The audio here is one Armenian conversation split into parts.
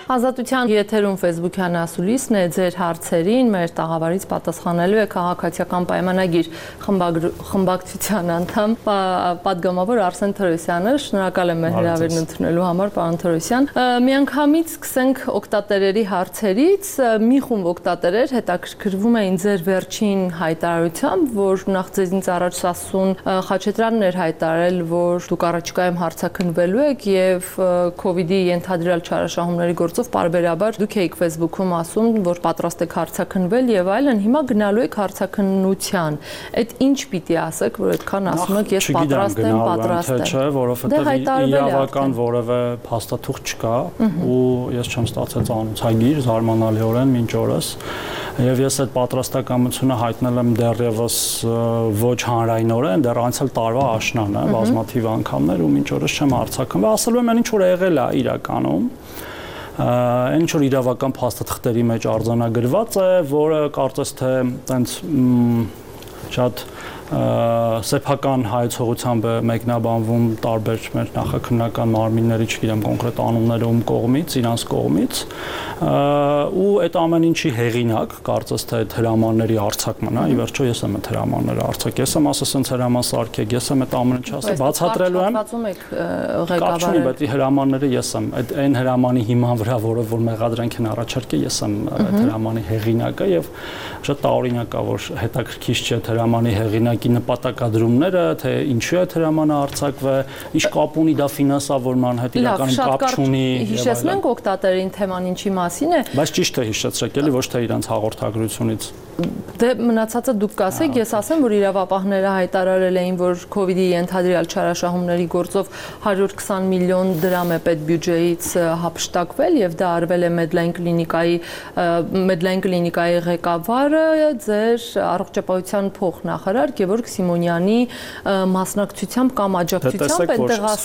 Ազատության եթերում Facebook-յան ասուլիսն է ձեր հարցերին, մեր տաղավարից պատասխանելու է քաղաքացիական պայմանագիր խմբակցության անդամ պատգամավոր Արսեն Թորոսյանը։ Շնորհակալ եմ մեր հրավերն ընդունելու համար, պարոն Թորոսյան։ Միանգամից սկսենք օգտատերերի հարցերից։ Մի խումբ օգտատերեր հետաքրքրվում էին ձեր վերջին հայտարարությամբ, որ նախ ձեզնից առաջ Սասուն Խաչատրյանն էր հայտարարել, որ դուք առաջիկայում հարցաքննվելու եք եւ COVID-ի ենթադրյալ չարաշահումների գործով պարբերաբար դուք եք Facebook-ում ասում, որ պատրաստ եք հարցաքննվել եւ այլն, հիմա գնալու եք հարցաքննության։ Այդ ինչ պիտի ասեք, որ այդքան ասում եք, ես պատրաստ եմ, պատրաստ եմ։ Չէ, որովհետեւ իրավական որևէ փաստաթուղթ չկա ու ես չեմ ստացել ծանոթագիր զարմանալիորեն մինչ օրս եւ ես այդ պատրաստակամությունը հայտնել եմ դեռևս ոչ հանրայնորեն, դեռ անցյալ տարվա աշնանը բազմաթիվ անգամներ ու մինչ օրս չեմ հարցաքննվել, ասելու եմ ինչ որ եղել է իրականում ինչ որ իրավական փաստաթղթերի մեջ արձանագրված է, որը կարծես թե տենց շատ սեփական հայեցողությամբ մեկնաբանվում տարբեր մեր նախաքննական մարմինների, չգիտեմ կոնկրետ անունները ում կողմից, իրանց կողմից ու այդ ամեն ինչի հեղինակ կարծես թե այդ հրամանների արձակման, ի վերջո ես եմ այդ հրամանները արձակ, ես եմ ասել սենց հրաման սարքեք, ես եմ այդ ամեն ինչը ասել, բացատրելու եմ։ Բացում եք ղեկավարը։ Կարծում եմ, բայց հրամանները ես եմ, այն հրամանի հիման վրա, որ մեղադրանք են առաջարկել, ես եմ այդ հրամանի հեղինակը եւ շատ տարօրինակ է, որ հետաքրքիր չէ հրամանի հեղինակի նպատակադրումները, թե ինչու է հրամանը արձակվել, ինչ կապ ունի դա ֆինանսավորման հետ, իրականում կապ չունի։ Հիշեցնենք օգտատերին թեման ինչի մասին է։ Բայց ճիշտ է հիշեցրեք, էլի ոչ թե իրանց հաղորդագրությունից։ Դե մնացածը դուք կասեք, ես ասեմ, որ իրավապահները հայտարարել էին, որ COVID-ի ենթադրյալ չարաշահումների գործով 120 միլիոն դրամ է պետբյուջեից հափշտակվել եւ դա արվել է Medline կլինիկայի ղեկավարը, ձեր առողջապահության փոխնախարար Գևորգ Սիմոնյանի մասնակցությամբ կամ աջակցությամբ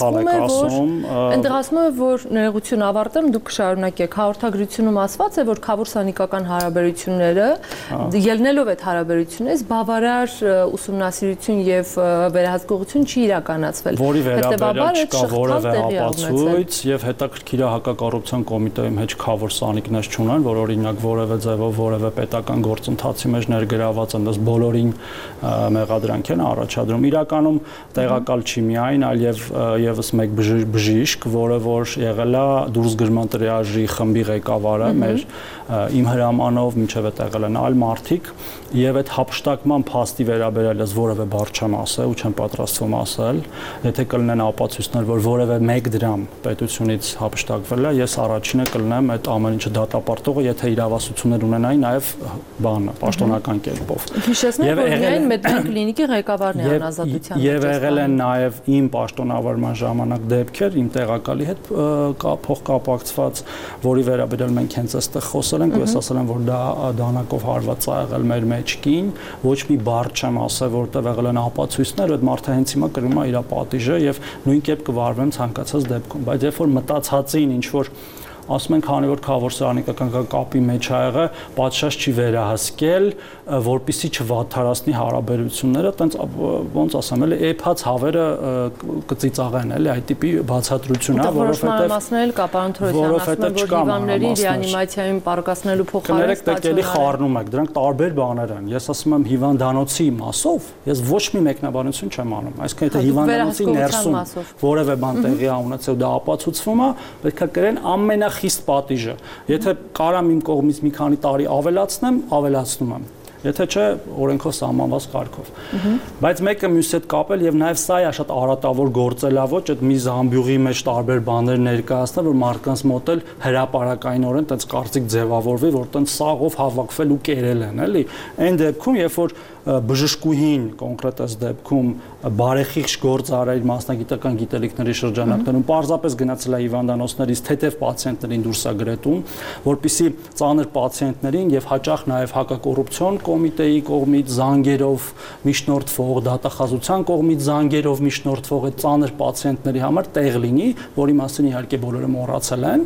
այնտեղ ասում է, որ ներողություն ավարտեմ, դուք կշարունակեք։ Հաղորդագրությունում ասված է, որ քավոր-սանիկական հարաբերությունները ելնելով այդ հարաբերությունից բավարար ուսումնասիրություն եւ վերահսկողություն չի իրականացվել։ Որի վերաբերյալ չկա որևէ ապացույց եւ հետաքրքիր է հակակոռուպցիոն կոմիտեում հետ քավոր սանիկներ չունեն, որ օրինակ որևէ ձևով որևէ պետական գործընթացի մեջ ներգրաված են, դες բոլորին մեղադրանք են առաջադրում։ Իրականում տեղակալ չի միայն, այլ եւս մեկ բժիշկ, որը որ եղել է դուրսգրման տրիաժի խմբի ղեկավարը մեր իմ հրամանով մինչև այդ եղել են այլ մարդիկ եւ այդ հափշտակման փաստի վերաբերյալ ես որևէ բառ չեմ ասել ու չեմ պատրաստվում ասել, եթե կլինեն ապացույցներ, որ որևէ 1 դրամ պետությունից հափշտակվել է, ես առաջինը կլինեմ այդ ամեն ինչը դատապարտողը, եթե իրավասություններ ունենայի նաեւ բանը, պաշտոնական կերպով։ Հիշեցնենք, որ միայն Medline կլինիկի ղեկավարն է անազատության։ Եվ եղել են նաեւ իմ պաշտոնավարման ժամանակ դեպքեր իմ տեղակալի հետ փոխկապակցված, որի վերաբերյալ մենք հենց այստեղ խոսել ենք, ու ես ասել եմ, որ դա դանակով հարված է եղել մեր մեջքին, ոչ մի բառ չեմ ասել, որտեղ եղել են ապացույցներ, այդ մարդը հենց հիմա կրում է իր պատիժը եւ նույն կերպ կվարվեն ցանկացած դեպքում, բայց երբ որ մտածածին ինչ որ ասում ենք, քանի որ քավոր-սանիկական կապի մեջ ա եղել, պատշաճ չի վերահսկել, որպեսզի չվատթարացնի հարաբերությունները, տենց ոնց ասեմ, էլի էփած հավերը կծիծաղեն, էլի այդ տիպի բացատրություն է, որովհետեւ մասնել կա, պարոն Թորոսյան, ասում են, որ հիվանդների ռեանիմացիայում պարկասնելու փոխարեն ստացիոնար խառնում եք, դրանք տարբեր բաներ են։ Ես ասում եմ հիվանդանոցի մասով, ես ոչ մի մեկնաբանություն չեմ անում, այսինքն եթե հիվանդանոցի ներսում որևէ բան տեղի ա ունեցել, դա ապացուցվում է, պետք է կրեն ամենախիստ պատիժը։ Եթե կարամ իմ կողմից մի քանի տարի ավելացնում եմ։ Եթե չէ, օրենքով սահմանված կարգով։ Բայց մեկը մյուսի հետ կապել եւ նաեւ սա է շատ արատավոր գործելավոճ, այդ մի զամբյուղի մեջ տարբեր բաներ ներկայացնել, որ մարդկանց մոտ էլ հրաապարակայինորեն տենց կարծիք ձևավորվի, որ տենց սաղով հավաքվել ու կերել են, էլի։ Այն դեպքում, երբ որ բժշկուհին կոնկրետ այս դեպքում բարեխիղճ գործ արել մասնագիտական գիտելիքների շրջանակներում, պարզապես գնացել է հիվանդանոցներից թեթև պացիենտներին դուրս է գրետում, որպեսզի ծանր պացիենտներին եւ հաճախ նաեւ հակակոռուպցիոն կոմիտեի կողմից զանգերով միջնորդվող, դատախազության կողմից զանգերով միջնորդվող այդ ծանր պացիենտների համար տեղ լինի, որի մասին իհարկե բոլորը մոռացել են։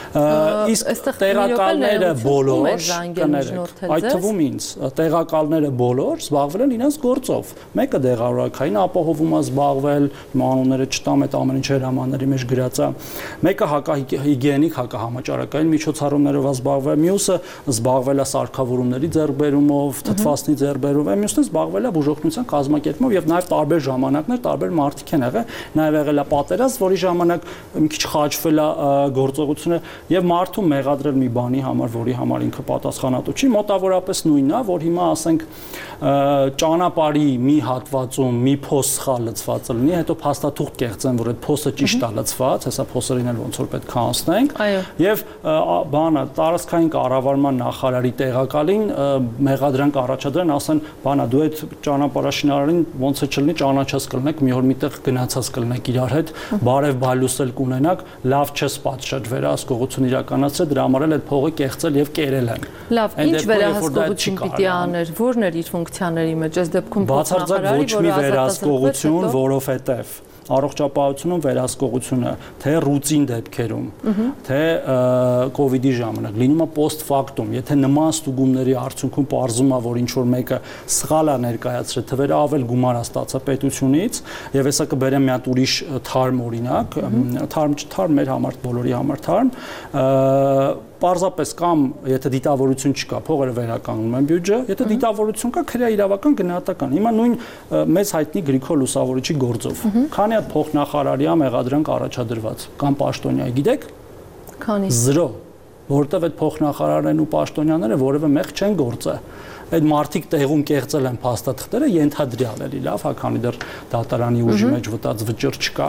Իսկ տեղակալները բոլոր, այդ թվում ինձ, տեղակալները բոլոր զբաղվել են իրենց գործով։ Մեկը դեղարարքային ապահովում է զբաղվել, մանուները չտամ այդ ամեն ինչը հրամանների մեջ գրած է։ Մեկը հակահիգիենիկ, հակահամաճարակային միջոցառումներով է զբաղվել, մյուսը զբաղվել է սարքավորումների ձեռքբերումով, թթվասնի ձեռքբերումով, մյուսը զբաղվել է բուժօգնության կազմակերպումով եւ նաեւ տարբեր ժամանակներ տարբեր մարդիկ են եղել, նաեւ եղել է պատերազմ, որի ժամանակ մի քիչ խաչվել է գործողությունը եւ մարդու մեղադրել մի բանի համար, որի համար ինքը պատասխանատու չի, մոտավորապես նույնն է, որ հիմա ասենք ճանապարհի մի հատվածում մի փոս սխալ լցված լինի, հետո փաստաթուղթ կեղծեն, որ այդ փոսը ճիշտ է լցված, հեսա փոսերին էլ ոնց որ պետք է անցնենք, եւ բանը տարածքային կառավարման նախարարի տեղակալին մեղադրանք առաջադրեն, ասեն, բանա դու այդ ճանապարհաշինարարին ոնց է չլինի ճանաչած կլինեք, մի օր միտեղ գնացած կլինեք իրար հետ, բարև բալուսել կունենաք, լավ չես պատշաճ վերահսկողություն իրականացրել, դրա համար էլ այդ փողը կեղծել եւ կերել են։ Լավ, ինչ վերահսկողություն պիտի աներ, ո՞րն էր իր ֆունկցիաների մեջ, այս դեպքում բացարձակ ոչ մի վերահսկողություն, որովհետեւ առողջապահությունում վերահսկողությունը թե ռուտին դեպքերում, թե կոവിഡ്ի ժամանակ լինում է post factum, եթե նման ստուգումների արդյունքում պարզում է, որ ինչ որ մեկը սխալ է ներկայացրել, թվերը ավել գումար է ստացա պետությունից, եւ հեսա կբերեմ մի հատ ուրիշ թարմ օրինակ, թարմ մեր համար բոլորի համար թարմ, պարզապես կամ եթե դիտավորություն չկա, փողերը վերականգնում են բյուջե, եթե դիտավորություն կա, քրեա իրավական գնահատական։ Հիմա նույն մեծ հայտնի Գրիգոր Լուսավորիչի գործով։ Քանի հատ փոխնախարարի մեղադրանք առաջադրված կամ պաշտոնյայի, գիտեք։ Քանի։ 0, որովհետև այդ փոխնախարարներն ու պաշտոնյաները որևէ մեղ չեն գործել։ Այդ մարդիկ տեղում կեղծել են փաստաթղթերը, ենթադրյալ էլի, լավ, քանի դեռ դատարանի ուժի մեջ վտած վճիռ չկա։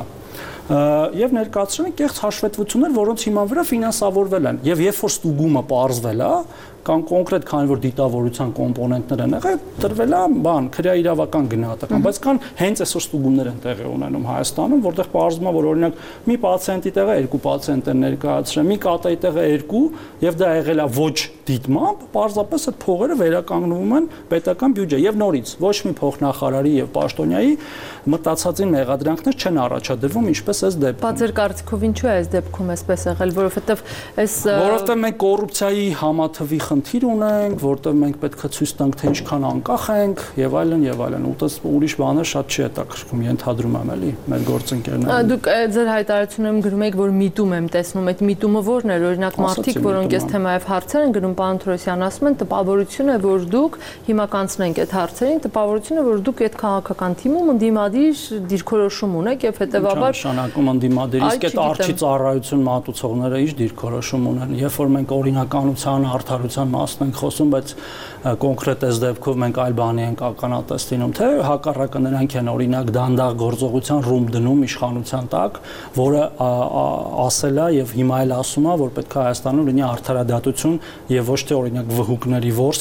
Եվ ներկայացրել են կեղծ հաշվետվություններ, որոնց հիման վրա ֆինանսավորվել են։ Եվ երբ որ ստուգումը պարզվել է, կամ կոնկրետ քանի որ դիտավորության կոմպոնենտներ են եղել, տրվել է բան, քրեա իրավական գնահատական, բայց կան հենց այսօր ստուգումներ են տեղի ունենում Հայաստանում, որտեղ պարզվում է, որ օրինակ մի պացիենտի տեղը 2 պացիենտ են ներկայացրել, մի կատայի տեղը 2, եւ դա եղել է ոչ դիտմամբ, պարզապես այդ փողերը վերականգնվում են պետական բյուջե եւ նորից ոչ մի փոխնախարարի եւ պաշտոնյայի մտածածին մեղադրանքներ չեն առաջադրվում, ինչպես այս դեպքում։ Բայց ձեր կարծիքով ինչու է այս դեպքում այսպես եղել, որովհետեւ մենք կոռուպցիայի համաթվի խնդիր ունենք, որտեղ մենք պետք է ցույց տանք, թե ինչքան անկախ ենք եւ այլն եւ այլն։ Ուտես ուրիշ բաներ շատ չի հետաքրքրում, ենթադրում եմ էլի մեր գործընկերները։ Դուք ձեր հայտարարությունում գրում եք, որ միտում եմ տեսնում, այդ միտումը ո՞րն է, օրինակ մարդիկ, որոնք այս թեմայով հարցեր են գնում, պարոն Թորոսյան ասում են, տպավորություն է, որ դուք հիմա կանցնենք այդ հարցերին, տպավորություն է, որ դուք այդ քաղաքական թիմում ընդդիմադիր դիրքորոշում ունեք եւ հետեւաբար նշանակում ընդդիմադիր, իսկ այդ արչի ծառայություն մատուցողները ինչ դիրքորոշում ունեն, երբ որ մենք օրինականության, արդարության մասն ենք խոսում, բայց կոնկրետ այս դեպքով մենք այլ բանի ենք ականատես լինում, թե հակառակը նրանք են օրինակ դանդաղ գործողության ռումբ դնում իշխանության տակ, որը ասել է եւ հիմա էլ ասում է, որ պետք է Հայաստանում լինի արդարադատություն եւ ոչ թե օրինակ վհուկների ворս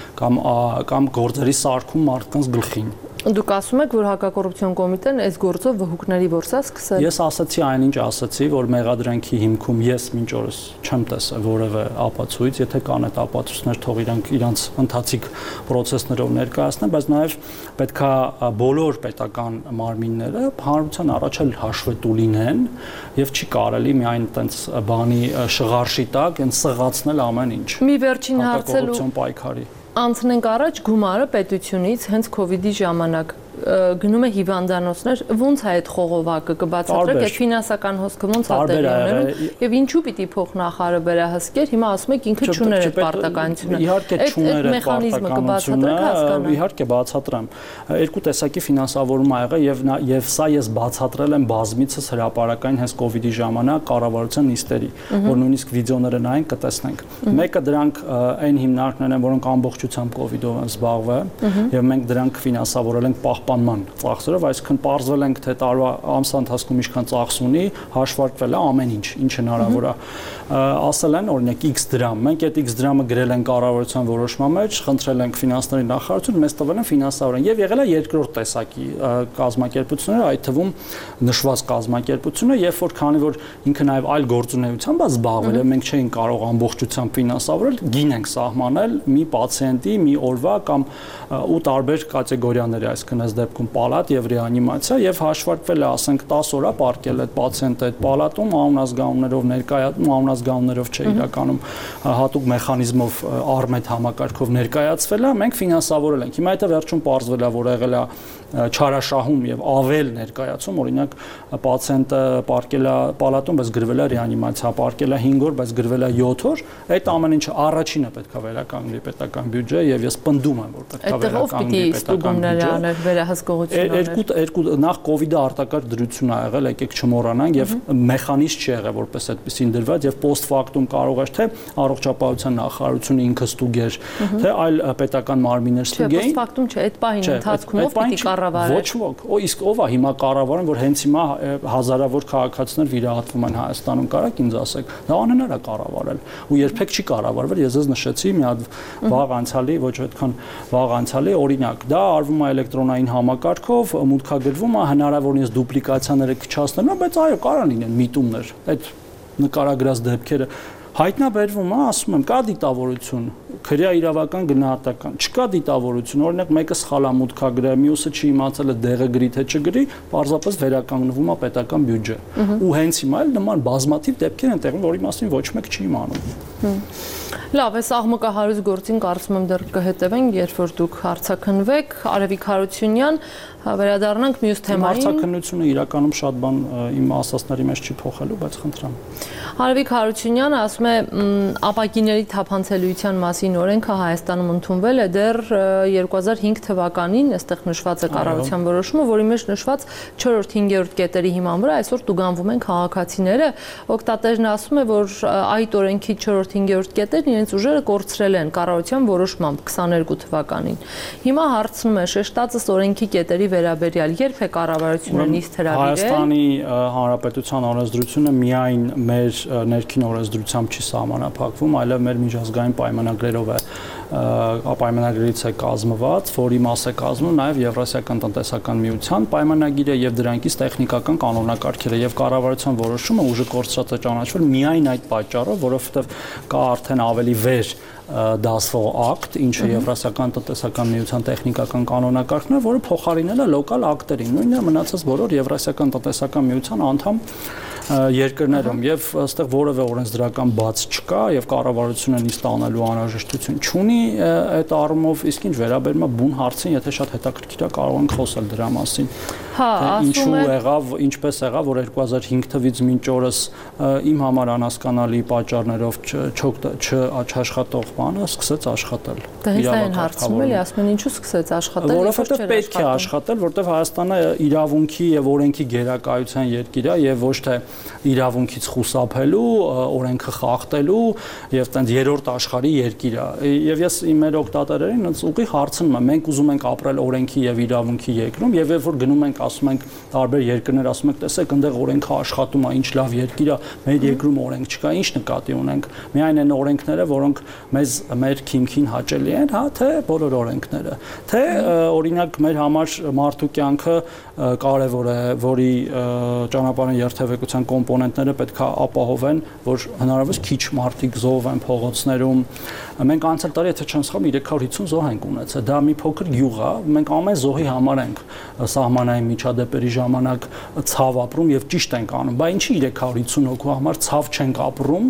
կամ գործերի սարքում մարդկանց գլխին։ Դուք ասում եք, որ հակակոռուպցիոն կոմիտեն այս գործով վհուկների ворս է սկսել։ Ես ասացի այնինչ ասացի, որ մեղադրանքի հիմքում ես մինչ օրս չեմ տեսել որևէ ապացույց, եթե կան այդ ապացույցներ, թող իրանց ընթացիկ process-ներով ներկայացնեն, բայց նաև պետքա բոլոր պետական մարմինները հանրության առաջ էլ հաշվետու լինեն եւ չի կարելի միայն այդպես բանի շղարշի տակ այն սղացնել ամեն ինչ։ Մի վերջին հարցելու պայքարի անցնենք առաջ գումարը պետությունից հենց կոവിഡ്ի ժամանակ գնում է հիվանդանոցներ, ոնց է այդ խողովակը կբացատրեք, այդ ֆինանսական հոսքը ոնց է տեղի ունենում եւ ինչու պիտի փոխնախարարը վերահսկեր, հիմա ասում եք ինքը չուներ այդ պարտականությունը։ Իհարկե չուներ այդ մեխանիզմը կբացատրեք, հասկանամ։ Իհարկե բացատրեմ։ Երկու տեսակի ֆինանսավորում ա եղել եւ սա ես բացատրել եմ բազմիցս հրապարակային հենց կոവിഡ്ի ժամանակ կառավարության նիստերի, որ նույնիսկ վիդեոները նայեն կտեսնենք։ Մեկը դրանք այն հիմնարկներն են, որոնք ամբողջությամբ կոവിഡ്ով են զբաղվել եւ մենք դրանք ֆինանսավորել ենք պահպանման ծախսերով, այսինքն պարզվել ենք, թե տարվա ամսվա ընթացքում ինչքան ծախս ունի, հաշվարկվել է ամեն ինչ, ինչ հնարավոր է։ Ասել են, օրինակ X դրամ, մենք այդ X դրամը գրել ենք կառավարության որոշման մեջ, խնդրել ենք ֆինանսների նախարարություն, մեզ տվել են ֆինանսավորեն եւ եղել է երկրորդ տեսակի կազմակերպությունները, այդ թվում նշված կազմակերպությունը, երբ որ քանի որ ինքը նաեւ այլ գործունեությամբ է զբաղվել, մենք չէինք կարող ամբողջությամբ ֆինանսավորել, գին ենք սահմանել մի պացիենտի, մի օրվա կամ ու տարբեր կատեգորիաների, այսինքն այս դեպքում պալատ եւ ռեանիմացիա եւ հաշվարկվել է, ասենք 10 օր ապարկել այդ պացիենտը այդ պալատում անունազգանուններով ներկայացում, անունազգանուններով չէ իրականում հատուկ մեխանիզմով արմետ համակարգով ներկայացվել է, մենք ֆինանսավորել ենք։ Հիմա դա վերջում պարզվել է, որ եղել է չարաշահում եւ ավել ներկայացում, օրինակ պացիենտը պարկել է պալատում, բայց գրվել է ռեանիմացիա, պարկել է 5 օր, բայց գրվել է 7 օր, այդ ամեն ինչը առաջինը պետք է վերականգնվի պետական բյուջե եւ ես պնդում եմ, որ պետք է վերականգնվի պետական բյուջե։ Երկու նախ կոവിഡ്ը արտակարգ դրություն ա եղել, եկեք չմոռանանք եւ մեխանիզմ չի եղել, որպես այդպեսին դրված եւ post factum կարող էր թե առողջապահության նախարարությունը ինքը ստուգեր, թե այլ պետական մարմիններ ստուգեին։ Post factum չէ, այդ պահին ընթացքում ով պիտի կառավարի։ Ոչ ոք, իսկ ով է հիմա կառավարում, որ հենց հիմա հազարավոր քաղաքացիներ վիրահատվում են Հայաստանում, կարաք ինձ ասեք, դա անհնար է կառավարել ու երբեք չի կառավարվել։ Ես նշեցի մի հատ վաղ անցյալի, ոչ այդքան վաղ անցյալի օրինակ, դա արվում է էլեկտրոնային համակարգով, մուտքագրվում է, հնարավորինս դուպլիկացիաները քչացնելու, բայց այո, կարող լինեն միտումներ։ Այդ նկարագրած դեպքերը հայտնաբերվում է, ասում եմ, կա դիտավորություն, քրեա իրավական գնահատական, չկա դիտավորություն, օրինակ մեկը սխալ է մուտքագրել, մյուսը չի իմացել է դեղը գրի թե չգրի, պարզապես վերականգնվում է պետական բյուջե։ Ու հենց հիմա էլ նման բազմաթիվ դեպքեր են տեղում, որի մասին ոչ մեկ չի իմանում։ Լավ, այս աղմկահարույց գործին կարծում եմ դեռ կհետևենք, երբ որ դուք հարցաքննվեք, Արևիկ Հարությունյան, վերադառնանք մյուս թեմային։ Հարցաքննությունը իրականում շատ բան իմ ասածների մեջ չի փոխելու, բայց խնդրեմ։ Արևիկ Հարությունյանը ասում է, ապակիների թափանցելիության մասին օրենքը Հայաստանում ընդունվել է դեռ 2005 թվականին, այստեղ նշված է կառավարության որոշումը, որի մեջ նշված 4-5-րդ կետերի հիման վրա այսօր տուգանվում են քաղաքացիները։ Օգտատերն ասում է, որ այդ օրենքի 4-5-րդ կետերն իրենց ուժերը կորցրել են կառավարության որոշմամբ 22 թվականին։ Հիմա հարցնում է շեշտածս օրենքի կետերի վերաբերյալ երբ է կառավարությունը նիստ հրավիրել։ Հայաստանի Հանրապետության օրենսդրությունը միայն մեր ներքին օրենսդրությամբ չի սահմանափակվում, այլև մեր միջազգային պայմանագրերով է պայմանագրերից է կազմված, որի մաս է կազմում նաև Եվրասիական տնտեսական միության պայմանագիրը եւ դրանից տեխնիկական կանոնակարգերը եւ կառավարության որոշումը ուժը կորցրած է ճանաչվել միայն այդ պատճառով, որովհետեւ կա արդեն ավելի վեր դասվող ակտ, ինչը Եվրասիական տնտեսական միության տեխնիկական կանոնակարգն է, որը փոխարինել է լոկալ ակտերին, նույնն է մնացած բոլոր Եվրասիական տնտեսական միության անդամ երկրներում եւ այստեղ որևէ օրենսդրական բաց չկա եւ կառավարությունը նիստ անելու անհրաժեշտություն չունի այդ առումով, իսկ ինչ վերաբերում է բուն հարցին, եթե շատ հետաքրքիր է կարող ենք խոսել դրա մասին։ Ինչու եղավ, ինչպես եղավ, որ 2005 թվականից մինչ օրս իմ համար անհասկանալի պատճառներով չաշխատող բանը սկսեց աշխատել։ Դա հենց այն հարցում էլի, ասում են ինչու սկսեց աշխատել, որովհետեւ պետք է աշխատել, որովհետեւ Հայաստանը իրավունքի եւ օրենքի գերակայության երկիր է եւ ոչ թե իրավունքից խուսափելու, օրենքը խախտելու եւ տենց երրորդ աշխարհի երկիր է։ Եվ ես իմ մեր օգտատերերին ինձ ուղի հարցնում եմ, մենք ուզում ենք ապրել օրենքի եւ իրավունքի երկրում եւ երբ որ գնում ենք ասում ենք տարբեր երկրներ ասում ենք տեսեք այնտեղ օրենքը աշխատում է, ինչ լավ երկիր է, մեր երկրում օրենք չկա, ինչ նկատի ունենք։ Միայն այն օրենքները, որոնք մեզ մեր քիմքին հաճելի են, հա, թե բոլոր օրենքները, թե օրինակ մեր համար մարդու կյանքը կարևոր է, որի ճանապարհային երթևեկության կոմպոնենտները պետք է ապահովեն, որ հնարավորինս քիչ մարդիկ զոհվեն փողոցներում։ Մենք անցյալ տարի եթե չեմ սխալվում 350 զոհ ենք ունեցել։ Դա մի փոքր գյուղ է, մենք ամեն զոհի համար ենք սահմանային միջադեպերի ժամանակ ցավ ապրում եւ ճիշտ ենք անում, բայց ինչի 350 հոգու համար ցավ չենք ապրում,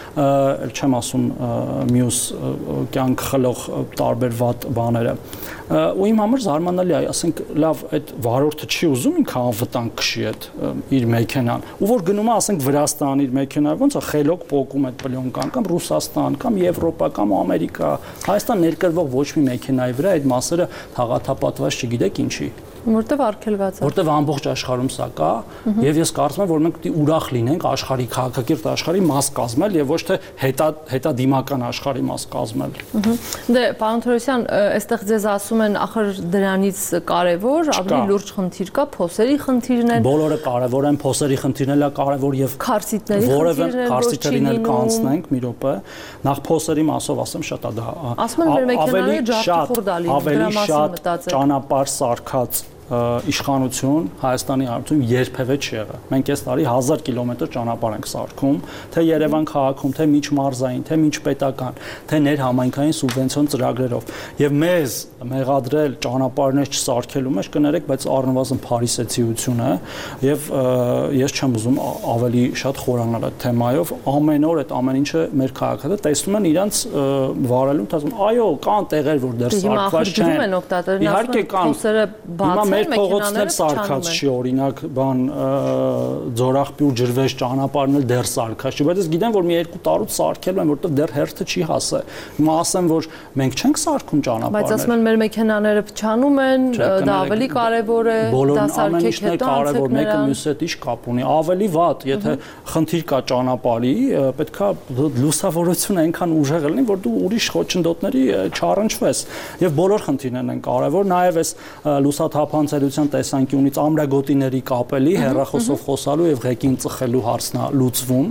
չեմ ասում մյուս կյանք խլող տարբեր վատ բաները։ Ու իմ համար զարմանալի է, ասենք լավ, այդ վարորդը չի ուզում ինքը անվտանգ քշի այդ իր մեքենան, ու որ գնում է, ասենք Վրաստան իր մեքենա, ոնց է խելոք փոկում այդ պլյոնկան կամ Ռուսաստան կամ Եվրոպա կամ Ամերիկա, Հայաստան ներկրվող ոչ մի մեքենայի վրա այդ մասերը թաղաթափատված չգիտեք ինչի։ Որտեվ արգելված է։ Որտեվ ամբողջ աշխարհում սա կա, եւ ես կարծում եմ, որ մենք պետք է ուրախ լինենք աշխարհի քաղաքակիրթ աշխարհի մաս կազմել եւ ոչ թե հետադիմական աշխարհի մաս կազմել։ Դե, պարոն Թորոսյան, այստեղ ձեզ ասում են, ախր դրանից կարևոր, ավելի լուրջ խնդիր կա, փոսերի խնդիրն են։ Բոլորը կարևոր են, փոսերի խնդիրն էլ է կարևոր եւ քարսիտների խնդիրն են, քարսիտերին էլ կանցնենք մի րոպե։ Նախ փոսերի մասով ասեմ, շատ է դա։ Ասում են, մեր մեքենաները ջարդախորդ ալի, ավելի շատ ճանապարհ սարքած իշխանություն Հայաստանի Հանրապետությունում երբևէ չի եղել։ Մենք այս տարի 1000 կիլոմետր ճանապարհ ենք սարքում, թե Երևան քաղաքում, թե միջմարզային, թե միջպետական, թե ներհամայնքային սուբվենցիոն ծրագրերով։ Եվ մեզ մեղադրել ճանապարհներ չսարքելու մեջ կներեք, բայց առնվազն փարիսեցիություն է, եւ ես չեմ ուզում ավելի շատ խորանալ այդ թեմայով, ամեն օր այդ ամեն ինչը մեր քաղաքացիները տեսնում են իրանց վարելու ընթացքում, այո, կան տեղեր, որ դեռ սարքված չեն։ Իհարկե կան, հիմա մեր փողոցն էլ սարքած չի, օրինակ, բան Ձորախպյուր ջրվեժ ճանապարհն էլ դեռ սարքած չի, բայց ես գիտեմ, որ մի 2 տարուց սարքել են, որտեղ դեռ հերթը չի հասել։ Հիմա ասեմ, որ մենք չենք սարքում ճանապարհներ։ Բայց ասում են մեր մեքենաները փչանում են, դա ավելի կարևոր է, դա սարքեք հետո կարևոր մեկը մյուսի հետ ինչ կապ ունի, ավելի վատ, եթե խնդիր կա ճանապարհի, պետքա լուսավորությունը այնքան ուժեղ լինի, որ դու ուրիշ խոչընդոտների չառնչվես։ Եվ բոլոր խնդիրներն են կարևոր, նաև այս լուսաթափանցելիության տեսանկյունից ամրագոտիների կապելի, հեռախոսով խոսալու եւ ղեկին ծխելու հարցն է լուծվում,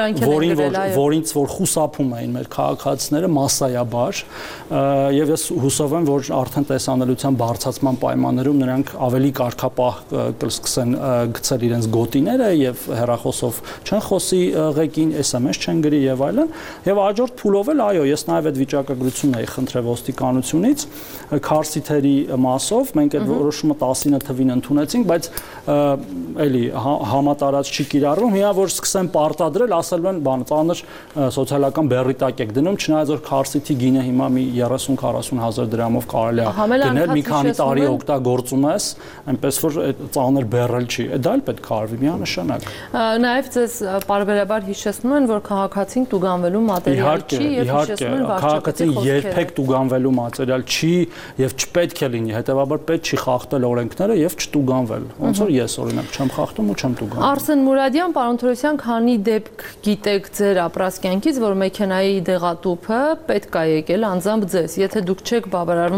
որից որ խուսափում էին մեր քաղաքացիները massայաբար, եւ ես հուսով եմ, որ արդեն տեսանելիության բարձրացման պայմաններում նրանք ավելի կարգապահ կսկսեն գցել իրենց գոտիները եւ հեռախոսով չեն խոսի ղեկին, SMS չեն գրի եւ այլն, եւ հաջորդ փուլով էլ այո, ես նաեւ այդ վիճակագրությունն էի խնդրել ոստիկանությունից քարսիթերի մասով, մենք այդ որոշումը 19 թվին ընդունեցինք, բայց էլի համատարած չի կիրառվում, հիմա որ սկսեն պարտադրել, ասելու են, բան, ծանր սոցիալական բեռի տակ եք դնում, չնայած որ քարսիթի գինը հիմա մի 30-40 հազար դրամով կարելի է գնել, մի քանի տարի օգտագործում ես, այնպես որ այդ ծանր բեռել չի, դա էլ պետք է արվի միանշանակ։ Նաև ձեզ պարբերաբար հիշեցնում են, որ քաղաքացին տուգանվելու մատերիալ չի եւ հիշեցնում են քաղաքացին երբեք տուգանվելու մատերիալ չի եւ չպետք է լինի, հետեւաբար պետք չի խախտել օրենքները եւ չտուգանվել։ Ոնց որ ես օրինակ չեմ խախտում ու չեմ տուգանվում։ Արսեն Մուրադյան, պարոն Թորոսյան, քանի դեպք գիտեք ձեր ապրած կյանքից, որ մեքենայի դեղատուփը պետք է եկել անձամբ ձեզ։ Եթե դուք չեք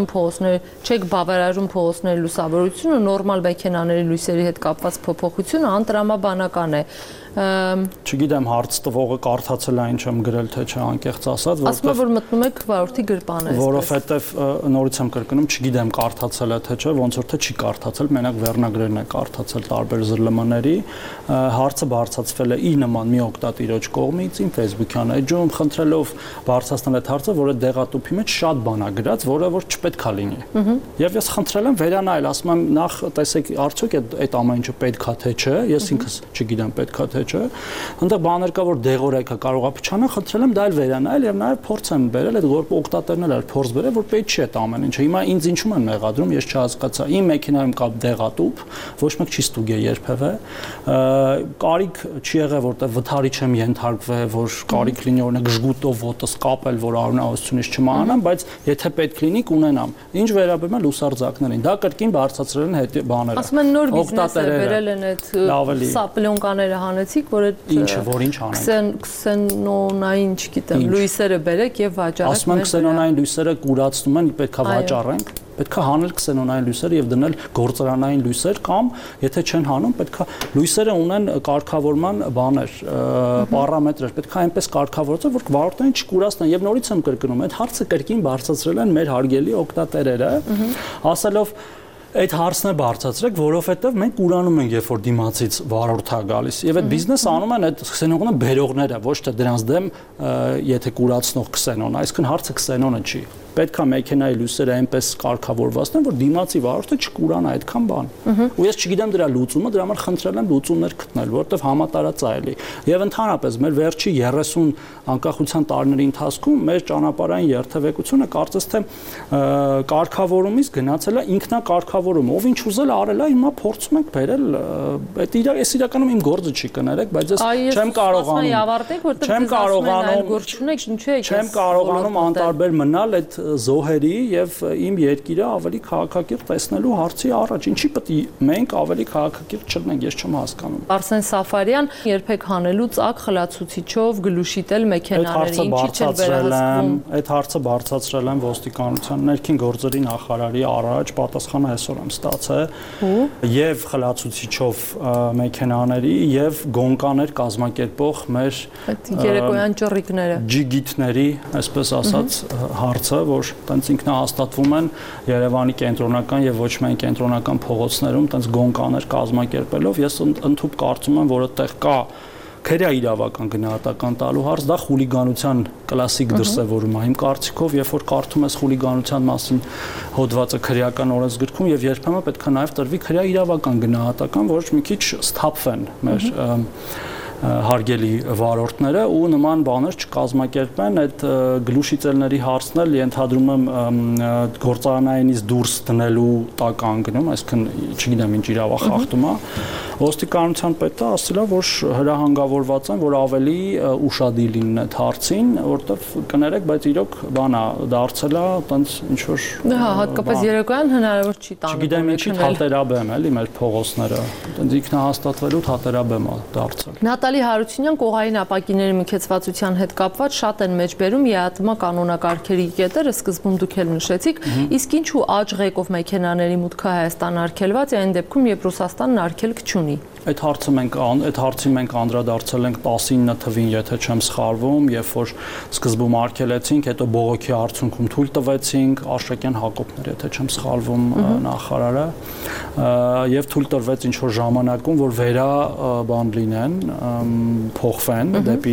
բավարարում փողոցների լուսավորությունը, նորմալ մեքենաների լույսերի հետ կապված փոփոխությունը անտրամաբանական է։ Չգիտեմ հարց տվողը կարդացել է ինչ եմ գրել թե չէ, անկեղծ ասած, ասում որ մտնում եք վարորդի գրպանը, որովհետև նորից եմ կրկնում, չգիտեմ կարդացել է թե չէ, ոնց որ թե չի կարդացել, մենակ վերնագրերն է կարդացել տարբեր ԶԼՄ-ների, հարցը բարձրացվել է իր նման մի օգտատիրոջ կողմից իմ Facebook-յան էջում, խնդրելով բարձրացնել այդ հարցը, որ այդ դեղատուփի մեջ շատ բան է գրած, որը որ չպետք է լինի։ Եվ ես խնդրել եմ վերանայել, ասում եմ նախ տեսեք, արդյոք այդ ամեն ինչը պետք է թե չէ, ես ինքս չգիտեմ պետք է թե չէ։ Այնտեղ բաներ կա, որ դեղորայքը կարող է փչանալ, խնդրել եմ դա էլ վերանայել եւ նաեւ փորձ եմ բերել, այդ օգտատերն էլ փորձ բերել, որ պետք չի այդ ամեն ինչը։ Հիմա ինձ ինչու են մեղադրում, ես չհասկացա։ Իմ մեքենայում կա դեղատուփ, ոչ մեկ չի ստուգել երբևէ։ Կարիք չի եղել, որտեղ վթարի չեմ ենթարկվել, որ կարիք լինի օրինակ ժգուտով ոտս կապել, որ արունահոսությունից չմահանամ, բայց եթե պետք լինի կունենամ։ Ինչ վերաբերում է լուսարձակներին, դա կրկին բարձրացրել են հետ բաները։ Ասում են նոր բիզնեսը վերել են այդ սապլյոնկաները հանեցիք, որ այդ ինչը որ ինչ անենք։ Քսենոնային, չգիտեմ, լույսերը բերեք եւ վաճառեք։ Ասում են քսենոնային լույսերը կուրացնում են, պետք է վաճառենք։ Պետք է հանել քսենոնային լույսերը եւ դնել գործարանային լույսեր կամ եթե չեն հանում, պետք է լույսերը ունեն կարգավորման բաներ, պարամետրեր, պետք է այնպես կարգավորել, որ վարորդներին չկուրացնեն եւ նորից եմ կրկնում, այդ հարցը կրկին բարձրացրել են մեր հարգելի օգտատերերը, ասելով այդ հարցն է բարձրացրեք, որովհետև մենք ուրանում ենք, երբ որ դիմացից վարորդ է գալիս, եւ այդ բիզնես անում են այդ քսենոնը բերողները, ոչ թե դրանց դեմ եթե կուրացնող քսենոն, այսինքն հարցը քսենոնը չի։ Պետք է մեքենայի լույսերը այնպես կարգավորվածնեն, որ դիմացի վարորդը չկուրանա այդքան բան։ Ու ես չգիտեմ դրա լուծումը, դրա համար խնդրել եմ լուծումներ գտնել, որովհետև համատարած է էլի։ Եվ ընդհանրապես մեր վերջի 30 անկախության տարիների ընթացքում մեր ճանապարհային երթևեկությունը կարծես թե կարգավորումից գնացել է ինքնակարգավորում, ով ինչ ուզել արել է, հիմա փորձում ենք բերել, այս իրականում իմ գործը չի կներեք, բայց ես չեմ կարողանում անտարբեր մնալ այդ զոհերի եւ իմ երկիրը ավելի քաղաքակիրթ տեսնելու հարցի առաջ, ինչի պետք է մենք ավելի քաղաքակիրթ չլինենք, ես չեմ հասկանում։ Արսեն Սաֆարյան, երբեք հանելուց ակ խլացուցիչով գլուշիտել մեքենաները, ինչի չեն վերահսկվում։ Այդ հարցը բարձրացրել եմ ոստիկանության ներքին գործերի նախարարի առաջ, պատասխանը այսօր այսօր եմ ստացել եւ խլացուցիչով մեքենաների եւ գոնկաներ կազմակերպող մեր երեկոյան ճռիկները ջիգիտների, այսպես ասած, հարցը, որ տենց ինքնահաստատվում են Երևանի կենտրոնական եւ ոչ միայն կենտրոնական փողոցներում տենց գոնկաներ կազմակերպելով, ես ընդհանուր կարծում եմ, որ այդտեղ կա քրեա իրավական գնահատական տալու հարց, դա խուլիգանության կլասիկ դրսևորում է իմ կարծիքով, երբ որ կարդում ես խուլիգանության մասին հոդվածը քրեական օրենսգրքում եւ երբեմն պետք է նաեւ տրվի քրեա իրավական գնահատական, որ մի քիչ սթափվեն մեր հարգելի վարորդները ու նման բաներ չկազմակերպեն, այդ գլուշիցելների հարցն էլ ենթադրում եմ գործարանայինից դուրս դնելու տակ անգնում, այսինքն չգիտեմ ինչ իրավախախտում է, ոստիկանության պետը ասել է, որ հրահանգավորված են, որ ավելի ուշադիր լինեն այդ հարցին, որտեվ կներեք, բայց իրոք բան է դարձել է, այտենց ինչ որ հա, հատկապես երեկոյան հնարավոր չի տանում։ Չգիտեմ ինչի թատերաբեմ էլի մեր փողոցները, այտենց ինքնահաստատվելու թատերաբեմ է դարձել։ Նատալի Հարությունյան կողային ապակիների մկեցվածության հետ կապված շատ են մեջբերում ԵԱՏՄ կանոնակարգերի կետերը, սկզբում դուք էլ նշեցիք, իսկ ինչու աճ ղեկով մեքենաների մուտքը Հայաստան արգելված է այն դեպքում, երբ Ռուսաստանն արգելք չունի։ Այդ հարցի մենք անդրադարձել ենք 19 թվին, եթե չեմ սխալվում, երբ որ սկզբում արգելեցինք, հետո բողոքի արդյունքում թույլ տվեցինք, Աշակյան Հակոբներ, եթե չեմ սխալվում, նախարարը, եւ թույլ տրվեց ինչ որ ժամանակում, որ վերա բան լինեն, փոխվեն դեպի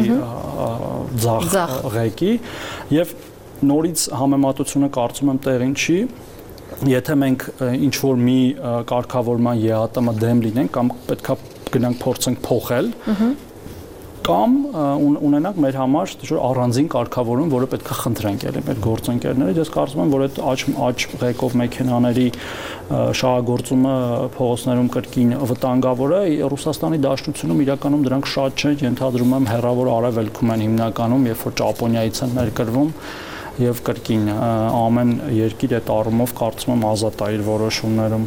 ձախ ղեկի եւ նորից համեմատությունը կարծում եմ տեղին չի Եթե մենք ինչ որ մի կարգավորման ԵԱՏՄ դեմ լինենք կամ պետքա գնանք փորձենք փոխել կամ ունենանք մեր համար դժվար առանձին կարգավորում, որը պետքա խնդրենք ելի մեր գործընկերները, ես կարծում եմ, որ այդ աճ ղեկով մեքենաների շահագործումը փողոցներում կրկին վտանգավոր է, Ռուսաստանի Դաշնությունում իրականում դրանք շատ չեն, ենթադրում եմ հեռավոր արևելքում են հիմնականում, երբ որ Ճապոնիայից են ներկրվում եւ կրկին ամեն երկիր այդ առումով կարծում եմ ազատ է իր որոշումներում։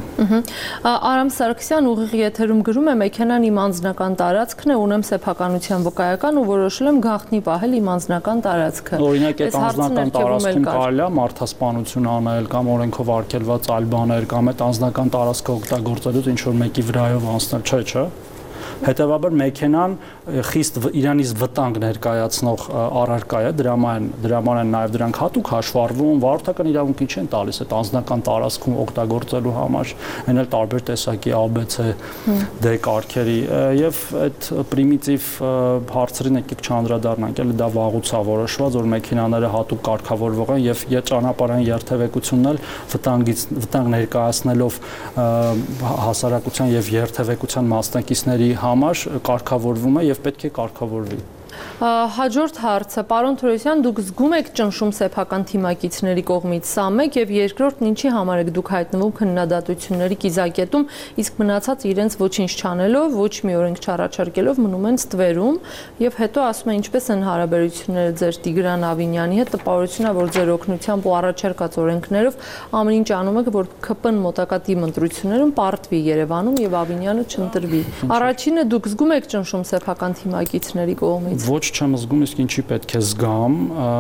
Արամ Սարգսյան ուղիղ եթերում գրում է մեքենան իմ անձնական տարածքն է, ունեմ սեփականության վկայական ու որոշել եմ գաղտնի պահել իմ անձնական տարածքը։ Օրինակ այդ անձնական տարածքում կարելի է մարդասպանություն անել կամ օրենքով արգելված այլ բաներ կամ այդ անձնական տարածքը օգտագործելուց ինչ որ մեկի վրայով անցնել, չէ։ Հետևաբար մեքենան խիստ իրանից վտանգ ներկայացնող առարկա է, դրաման են նաև դրանք հատուկ հաշվառվում, վարորդական իրավունքին չեն տալիս այդ անձնական տարածքում օգտագործելու համար, այն էլ տարբեր տեսակի ABC D կարգերի եւ այդ պրիմիտիվ հարցերին եկեք չանդրադառնանք, էլի դա վաղուց է որոշված, որ մեքենաները հատուկ կարգավորվող են եւ ճանապարհային երթևեկությունն էլ վտանգ ներկայացնելով հասարակության եւ երթևեկության մասնակիցների համար կարգավորվում է եւ պետք է կարգավորվի։ Հաջորդ հարցը, պարոն Թորոսյան, դուք զգում եք ճնշում սեփական թիմակիցների կողմից, սա մեկ եւ երկրորդն ինչի համար եք դուք հայտնվում քննադատությունների կիզակետում, իսկ մնացած իրենց ոչինչ չանելով, ոչ մի օրենք չառաջարկելով մնում են ստվերում եւ հետո ասում են ինչպես են հարաբերությունները ձեր Տիգրան Ավինյանի հետ, տպավորություն է, որ ձեր օգնությամբ ու առաջարկած օրենքներով ամեն ինչ անում եք, որ ԿՊ-ն մոտակա թիմ ընտրություններում պարտվի Երևանում եւ Ավինյանը չընտրվի։ Առաջինը դուք զգում եք ճնշում սեփական թիմակիցների կողմից։ Ոչ չեմ զգում, իսկ ինչի պետք է զգամ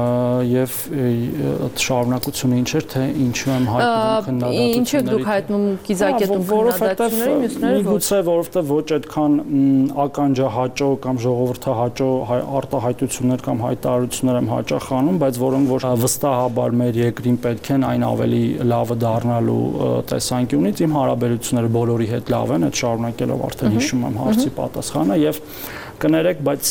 եւ շարունակությունը ինչ էր, թե ինչու եմ հայտնվում քննադատությունների։ Ինչ եք դուք հայտնում կիզակետում քննադատությունների, մյուսները ոչ։ Միգուցե որովհետեւ ոչ այդքան ականջահաճո կամ ժողովրդահաճո արտահայտություններ կամ հայտարարություններ եմ հաճախ անում, բայց որոնք որ վստահաբար մեր երկրին պետք են այն ավելի լավը դառնալու տեսանկյունից իմ հարաբերությունները բոլորի հետ լավ են, այդ շարունակելով արդեն հիշում եմ հարցի պատասխանը եւ կներեք, բայց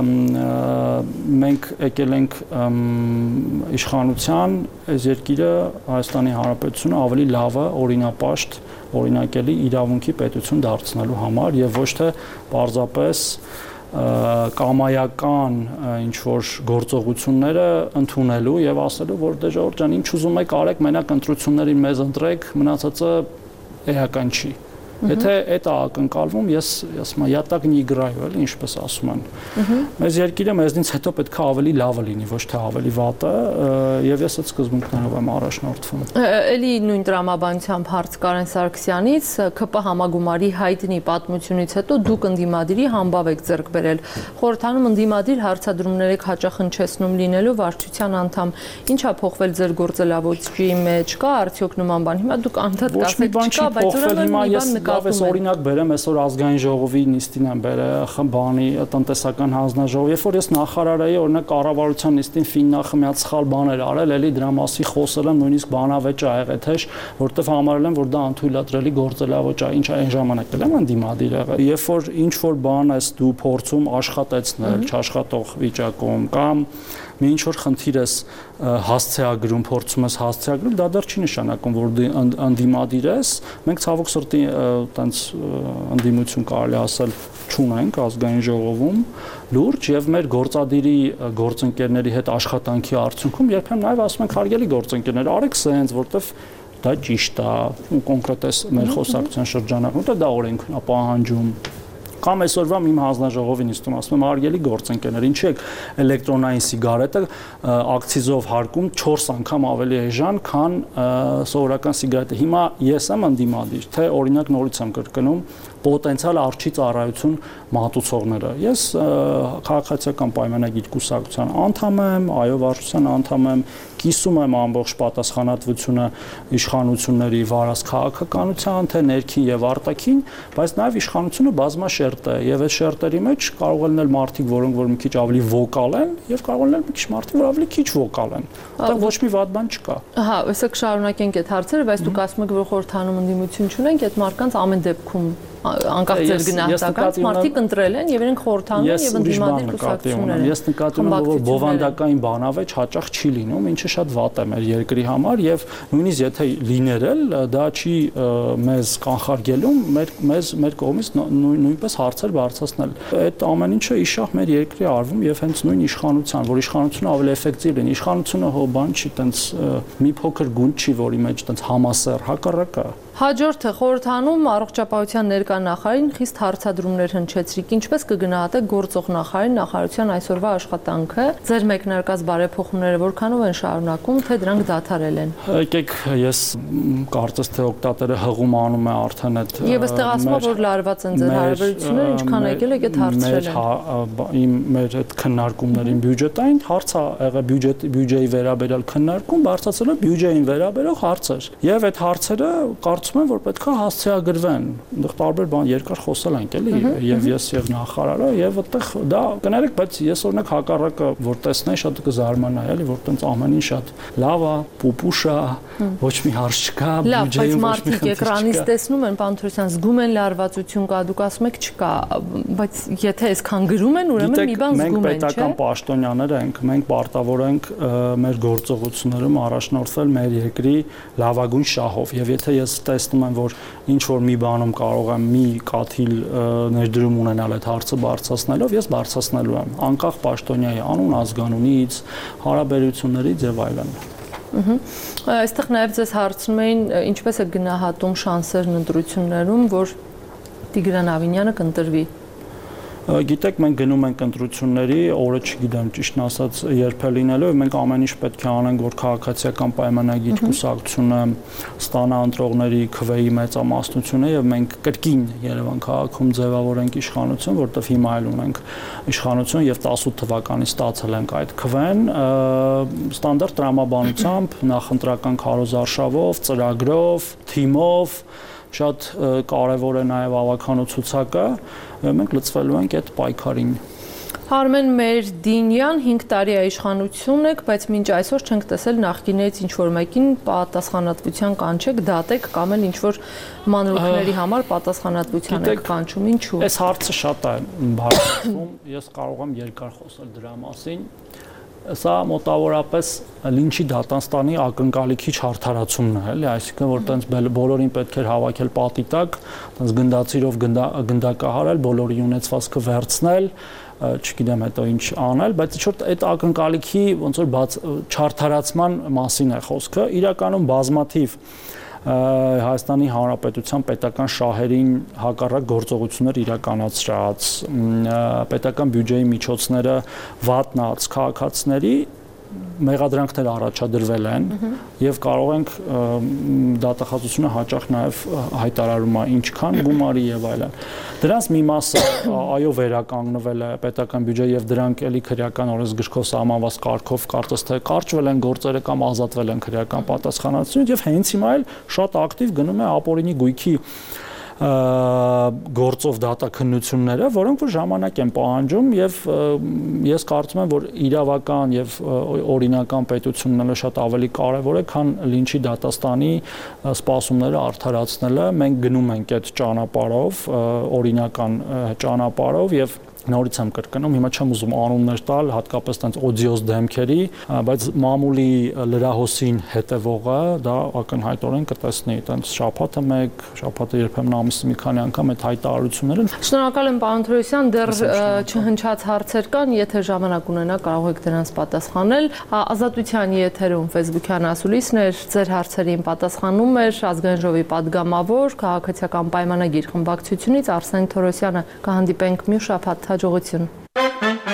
մենք եկել ենք իշխանության, այս երկիրը Հայաստանի Հանրապետությունը ավելի լավը օրինապաշտ, օրինակելի իրավունքի պետություն դարձնելու համար եւ ոչ թե պարզապես կամայական ինչ որ գործողությունները ընդունելու եւ ասելու, որ դե ժողովուրդ ջան, ինչ ուզում եք արեք, մենակ ընտրություններին մեզ ընտրեք, մնացածը էական չի։ Եթե այդ է ակնկալվում, ես ասում եմ, я так не играю, էլի ինչպես ասում են։ Մեզ երկիրը մեզնից հետո պետք է ավելի լավը լինի, ոչ թե ավելի վատը, եւ ես այդ սկզբունքներով եմ առաջնորդվում։ Էլի նույն տրամաբանությամբ հարց Կարեն Սարգսյանից, ԿՊ համագումարի հայտնի պատմությունից հետո դուք ընդդիմադիրի համբավ եք ձեռք բերել։ Խորհրդանում ընդդիմադիր հարցադրումներ եք հաճախ հնչեցնում լինելու վարչության անդամ։ Ինչ է փոխվել ձեր գործելավոճի մեջ, կա արդյոք նման բան։ Հիմա դուք անդադ կասեք չկա, բայց ուրեմն մի բան նկատում եք։ Օրինակ բերեմ այսօր ազգային ժողովի նիստին եմ բերել խմբանի տնտեսական հանձնաժողով, երբ որ ես նախարար էի, օրինակ կառավարության նիստին Ֆիննախը մի հատ սխալ բաներ արել, էլի դրա մասին խոսել եմ, նույնիսկ բանավեճ ա եղել թեժ, որտեվ համարել եմ, որ դա անթույլատրելի գործելավոճ է, ինչ այն ժամանակ էլ եմ ընդդիմադիր եղել։ Երբ որ ինչ որ բան ես դու փորձում աշխատեցնել չաշխատող վիճակում կամ մի ինչ որ խնդիր ես հասցեագրում, փորձում ես հասցեագրում, դա դեռ չի նշանակում, որ դու ընդդիմադիր ես։ Մենք ցավոք սրտի տենց ընդդիմություն կարելի ասել չունենք ազգային ժողովում լուրջ եւ մեր գործադիրի գործընկերների հետ աշխատանքի արդյունքում երբեմն նաեւ ասում ենք հարգելի գործընկերներ, արեք սենց, որտեվ դա ճիշտ է, կոնկրետ է մեր խոսակցության շրջանակում, դա օրենքն է պահանջում։ Կամ այսօրվա իմ հանձնաժողովին իստում ասում եմ արգելի գործընկերներ, ինչի եք էլեկտրոնային սիգարետը ակցիզով հարկում 4 անգամ ավելի էժան, քան սովորական սիգարետը։ Հիմա ես եմ ընդդիմադիր, թե օրինակ նորից եմ կրկնում պոտենցիալ արջի ծառայություն մատուցողները։ Ես քաղաքացիական պայմանագիր կուսակցության անդամ եմ, այո վարչության անդամ եմ, կիսում եմ ամբողջ պատասխանատվությունը իշխանությունների վարած քաղաքականության, թե ներքին եւ արտաքին, բայց նաեւ իշխանությունը բազմաշերտ է եւ այդ շերտերի մեջ կարող են լինել մարդիկ, որոնք որ մի քիչ ավելի վոկալ են եւ կարող են լինել մի քիչ մարդիկ, որ ավելի քիչ վոկալ են։ Այդտեղ ոչ մի վատ բան չկա։ Հա, ըստ կշարունակենք այդ հարցերը, բայց դուք ասում եք, որ խորհրդանում ընդդիմություն չունենք, այդ մարդկանց ամեն դեպքում անկախ ձեր գնահատականից մարդիկ ընտրել են եւ իրենք խորհրդանում եւ ընդդիմադիր կուսակցություններ։ Ես նկատի ունեմ, որ բովանդակային բանավեճ հաճախ չի լինում, ինչը շատ վատ է մեր երկրի համար եւ նույնիսկ եթե լիներ էլ դա չի մեզ կանխարգելում մեր կողմից նույնպես հարցեր բարձրացնել։ Այդ ամեն ինչը իշահ մեր երկրի արվում եւ հենց նույն իշխանության, որ իշխանությունը ավելի էֆեկտիվ լինի, իշխանությունը հո բան չի, տենց մի փոքր գունդ չի, որի մեջ տենց համասեռ հակառակը։ Հաջորդը խորհրդանում առողջապահության ներկա նախարարին խիստ հարցադրումներ հնչեցրիք, ինչպես կգնահատեք գործող նախարարին նախարարության այսօրվա աշխատանքը, ձեր մեկնարկած բարեփոխումները որքանով են շարունակում, թե դրանք դադարել են։ Եկեք, ես կարծես թե օկտատերը հղում անում է արդեն այդ Եվ այստեղ ասում եմ, որ լարված են ձեր հարաբերությունները, ինչքան եկել եք այդ հարցրել են։ Մեր այդ քննարկումներին բյուջետային հարց է եղել բյուջեի վերաբերյալ քննարկում, բարձրացել է բյուջեին վերաբերող հարցեր։ Եվ այդ հարցերը կարծում եմ, որ պետք է հասցեագրվեն։ Այնտեղ տարբեր բան երկար խոսել ենք, էլի, եւ ես եւ նախարարը, եւ այդտեղ դա կներեք, բայց ես օրինակ հակառակը որ տեսնեի շատ կզարմանայի, էլի, որ տենց ամեն ինչ շատ լավ է, պուպուշ է, ոչ մի հարց չկա, բյուջեում ոչ մի խնդիր չկա։ Լավ, բայց մարդիկ էկրանից տեսնում են, պարոն Թորոսյան, զգում են լարվածություն կա, դուք ասում եք չկա, բայց եթե այսքան գրում են, ուրեմն մի բան զգում են, չէ՞։ Մենք պետական պաշտոնյաներ ենք, մենք պարտավոր ենք մեր գործողություններում առաջնորդվել մեր երկրի լավագույն շահով, եւ եթե ես տեսնում եմ, որ ինչ որ մի բանում կարող եմ մի կաթիլ ներդրում ունենալ այդ հարցը բարձրացնելով, ես բարձրացնելու եմ, անկախ պաշտոնյայի անուն, ազգանունից, հարաբերություններից եւ այլն։ Այստեղ նաև ձեզ հարցնում էին, ինչպես է գնահատում շանսերն ընտրություններում, որ Տիգրան Ավինյանը կընտրվի։ Գիտեք, մենք գնում ենք ընտրությունների, օրը չգիտեմ ճիշտն ասած երբ է լինելու, մենք ամեն ինչ պետք է անենք, որ քաղաքացիական պայմանագիր կուսակցությունը ստանա ընտրողների քվեի մեծամասնությունը եւ մենք կրկին Երևան քաղաքում ձևավորենք իշխանություն, որտեղ հիմա էլ ունենք իշխանություն եւ 18 թվականից ստացել ենք այդ քվեն ստանդարտ տրամաբանությամբ, նախընտրական քարոզարշավով, ծրագրով, թիմով շատ կարևոր է նաև ավականու ցուցակը, մենք լծվելու ենք այդ պայքարին։ Արմեն Մերդինյան 5 տարի է իշխանություն եք, բայց մինչ այսօր չենք տեսել նախկիներից ինչ-որ մեկին պատասխանատվության կանչեք, դատեք կամ էլ ինչ-որ մանրուքների համար պատասխանատվության եք կանչում, ինչու։ Այս հարցը շատ է բարձրացվում, ես կարող եմ երկար խոսել դրա մասին։ Սա մոտավորապես Լինչի դատաստանի ակնկալիքի չարդարացումն է, էլի, այսինքն որ տենց բոլորին պետք էր հավաքել պատի տակ, տենց գնդացիրով գնդակահարել, բոլորի ունեցվածքը վերցնել, չգիտեմ հետո ինչ անել, բայց ինչ-որ այդ ակնկալիքի ոնց որ չարդարացման մասին է խոսքը, իրականում բազմաթիվ Հայաստանի Հանրապետության պետական շահերին հակառակ գործողություններ իրականացրած, պետական բյուջեի միջոցները վատնած քաղաքացիների մեղադրանքներ առաջադրվել են եւ կարող ենք դատախազությունը հաճախ նաեւ հայտարարում է ինչքան գումարի եւ այլն։ Դրանց մի մասը այո վերականգնվել է պետական բյուջե եւ դրանք էլի քրեական օրենսգրքով սահմանված կարգով կարծես թե կարճվել են գործերը կամ ազատվել են քրեական պատասխանատվությունից եւ հենց հիմա էլ շատ ակտիվ գնում է ապօրինի գույքի գործով դատաքննությունները, որոնք որ ժամանակ են պահանջում եւ ես կարծում եմ, որ իրավական եւ օրինական պետությունն շատ ավելի կարեւոր է, քան լինչի դատաստանի սպասումները արդարացնելը։ Մենք գնում ենք այդ ճանապարհով, օրինական ճանապարհով եւ նորից եմ կրկնում, հիմա չեմ ուզում անուններ տալ, հատկապես տենց օդիոզ դեմքերի, բայց մամուլի լրահոսին հետևողը դա ակնհայտորեն կտեսնի, տենց շաբաթը մեկ, շաբաթը երբեմն ամիսի մի քանի անգամ այդ հայտարարությունները։ Շնորհակալ եմ, պարոն Թրոսյան, դեռ չհնչած հարցեր կան, եթե ժամանակ ունենաք, կարող եք դրանց պատասխանել։ Ազատության եթերում Facebook-յան ասուլիսներ, ձեր հարցերին պատասխանում էր Ազգային ժողովի падգամավոր, քաղաքացիական պայմանագիր խմբակցությունից Արսեն Թորոսյանը։ Կհանդիպենք մյուս շաբաթ, հաջողություն։